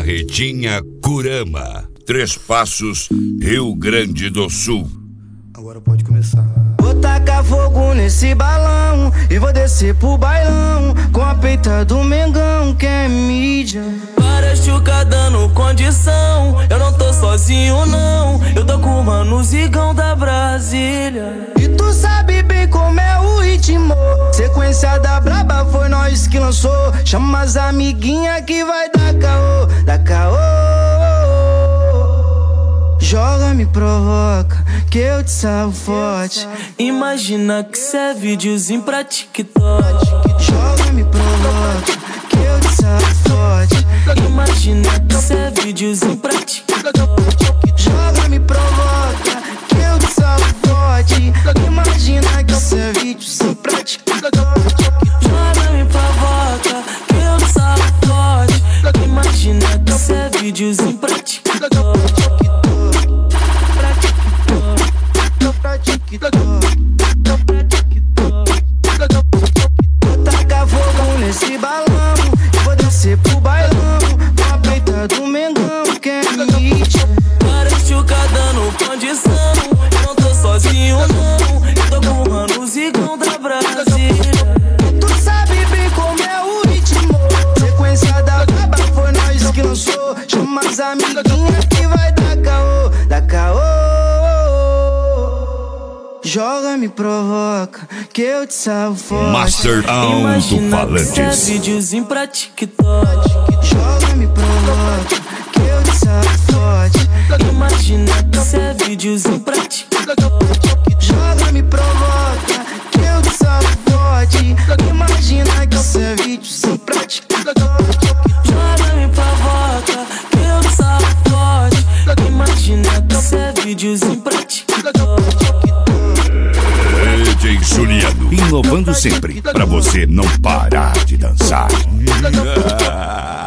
Barretinha, Curama, Três Passos, Rio Grande do Sul. Agora pode começar. Vou tacar fogo nesse balão e vou descer pro bailão com a peita do Mengão, que é mídia. Várias chuca dando condição, eu não tô sozinho não, eu tô com o mano Zigão da Brasília. E tu sabe bem como é o ritmo, sequência da braba foi nós que lançou. Chama as amiguinha que vai dar caô, dá caô. Joga, me provoca, que eu te salvo forte. Imagina que cê é videozinho pra TikTok. Joga, me provoca, que eu te salvo forte. Imagina que cê é videozinho pra TikTok. Joga, me provoca, que eu te salvo forte. Imagina que cê é videozinho pra TikTok. Joga, me provoca, que eu te salvo forte. Imagina que cê é videozinho pra TikTok. Vou tacar fogo nesse balão e vou descer pro bailão com a peita do Mengão, que é mídia. Várias chuca dando condição, eu não tô sozinho não, eu tô com o mano Zigão da Brasília. Tu sabe bem como é o ritmo, sequência da braba foi nós que lançou. Chama as amiguinhas que vai dar caô, dá caô. Joga, me provoca, que eu te salvo forte. Master Imagina que cê é Alto-Falantes. videozinho pra TikTok. Joga, me provoca, que eu te salvo forte. Imagina que cê é videozinho pra TikTok. Joga, me provoca, que eu te salvo forte. Imagina que cê é videozinho pra TikTok. Joga, me provoca, que eu te salvo forte. Imagina que cê é videozinho pra TikTok. DJ Juliano, inovando sempre, pra você não parar de dançar.